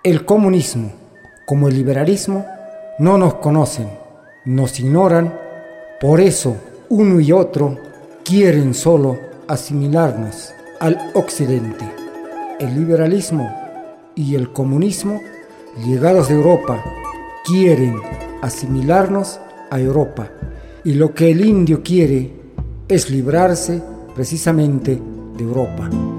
El comunismo, como el liberalismo, no nos conocen, nos ignoran, por eso uno y otro quieren solo asimilarnos al occidente. El liberalismo y el comunismo, llegados de Europa, quieren asimilarnos a Europa, y lo que el indio quiere es librarse precisamente de Europa.